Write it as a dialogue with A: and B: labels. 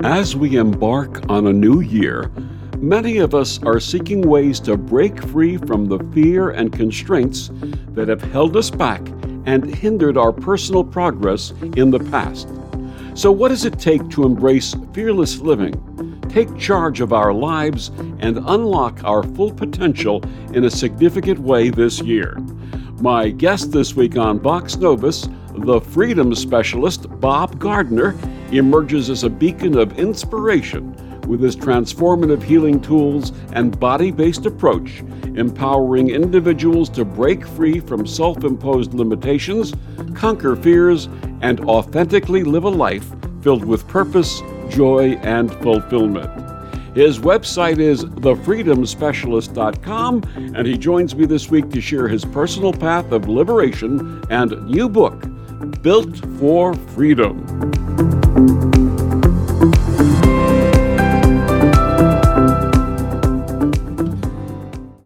A: As we embark on a new year, many of us are seeking ways to break free from the fear and constraints that have held us back and hindered our personal progress in the past. So what does it take to embrace fearless living, take charge of our lives, and unlock our full potential in a significant way this year? My guest this week on Vox Novus, the freedom specialist Bob Gardner, emerges as a beacon of inspiration with his transformative healing tools and body-based approach, empowering individuals to break free from self-imposed limitations, conquer fears, and authentically live a life filled with purpose, joy, and fulfillment. His website is thefreedomspecialist.com, and he joins me this week to share his personal path of liberation and new book, Built for Freedom.